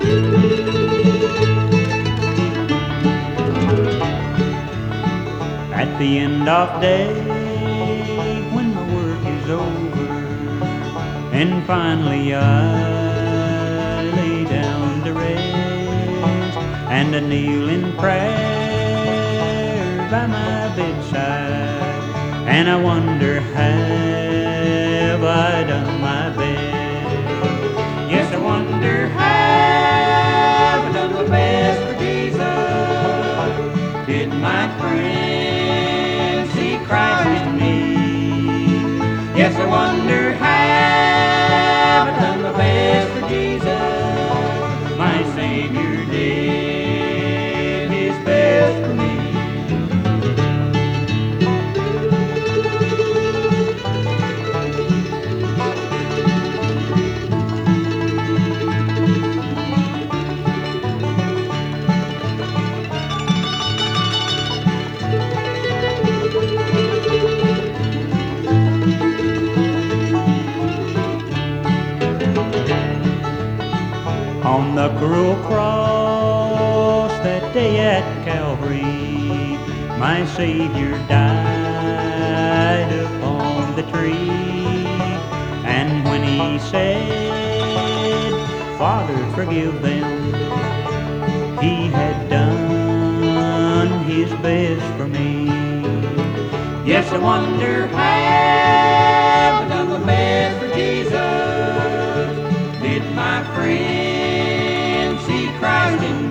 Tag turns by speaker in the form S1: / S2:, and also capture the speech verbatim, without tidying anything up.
S1: At the end of day, when my work is over, and finally I lay down to rest, and I kneel in prayer by my bedside, and I wonder, have I done my best? Yes, I wonder, have I done my best for Jesus? Did my friend see Christ in me? Yes, I wonder, have I done my best for Jesus? My Savior did His best for me. On the cruel cross that day at Calvary, my Savior died upon the tree. And when He said, Father, forgive them, He had done His best for me. Yes, I wonder, have I done my best for Jesus? Did my friend see Christ in me?